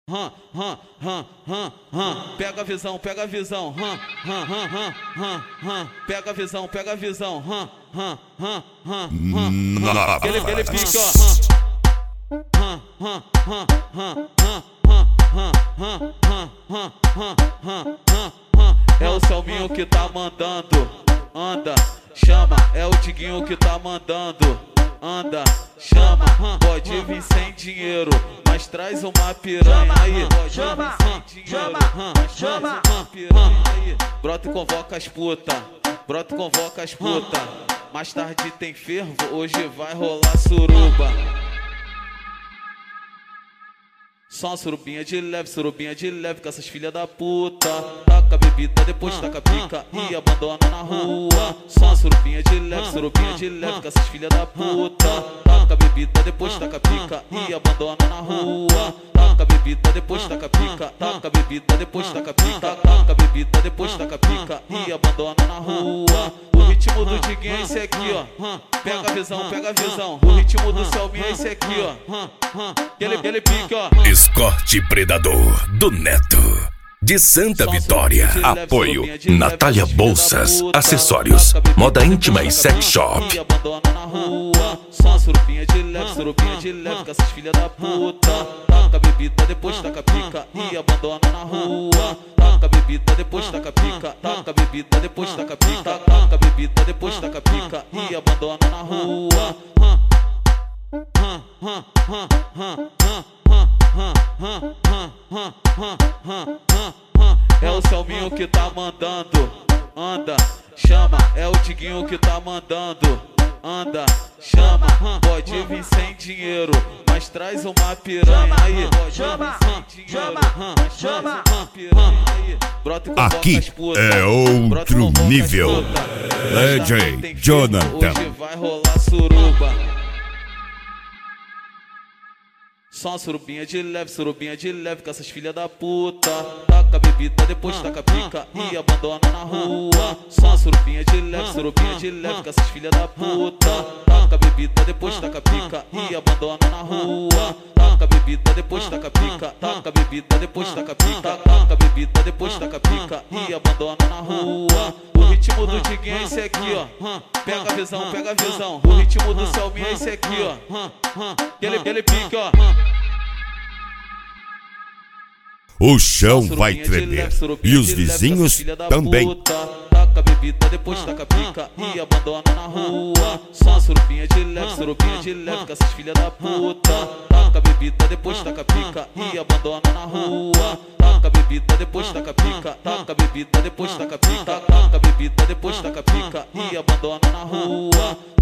Pega a visão, pega a visão, pega a visão, pega a visão, aquele pique, é o Selminho que tá mandando, anda, chama, é o Diguinho que tá mandando, anda, chama, pode vir sem dinheiro, mas traz uma piranha aí, chama, chama, aí. Brota e convoca as puta, brota e convoca as puta, mais tarde tem fervo, hoje vai rolar suruba. Só uma surubinha de leve com essas filha da puta. Taca a bebida, depois taca a pica e abandona na rua. Só uma surubinha de leve com essas filha da puta. Taca a bebida, depois taca a pica e abandona na rua. Taca a bebida, depois taca a pica, taca a bebida, depois taca a pica, taca a bebida, depois taca a pica e abandona na rua. O ritmo do Diguinho é esse aqui, ó. Pega a visão, pega a visão. O ritmo do Selminho é esse aqui, ó. Aquele pique, ó. Escorte Predador do Neto de Santa Vitória. Apoio Natália Bolsas, acessórios, moda íntima e sex shop. E abandona na rua. Só uma surubinha de leve com essas filha da puta. Taca a bebida, depois taca a pica e abandona na rua. Taca a bebida, depois taca a pica, taca a bebida, depois taca a pica, taca a bebida, depois taca a pica e abandona na rua. É o Selminho que tá mandando, anda, chama, é o Diguinho que tá mandando, anda, chama, pode vir sem dinheiro, mas traz uma piranha aí, chama, chama, brota e convoca Aqui as puta, é brota e outro convoca as nível. puta. DJ Tem fervo, Jonathan. hoje vai rolar suruba. Só uma surubinha de leve com essas filha da puta. Taca a bebida, depois taca a pica e abandona na rua. Só uma surubinha de leve com essas filha da puta. Taca a bebida, depois taca a pica e abandona na rua. Taca a bebida, depois taca a pica, taca a bebida, depois taca a pica, taca a bebida, depois taca a pica e abandona na rua. O ritmo do Diguinho é esse aqui, ó. Pega a visão, pega a visão. O ritmo do Selminho é esse aqui, ó. Aquele pique, ó. O chão vai tremer e os vizinhos também. Taca a bebida, depois taca a pica e abandona na rua. Só uma surubinha de leve com essas filha da puta. Taca a bebida, depois taca a pica e abandona na rua. Taca a bebida, depois taca a pica, taca a bebida, depois taca a pica, taca a bebida, depois taca a pica e abandona na rua.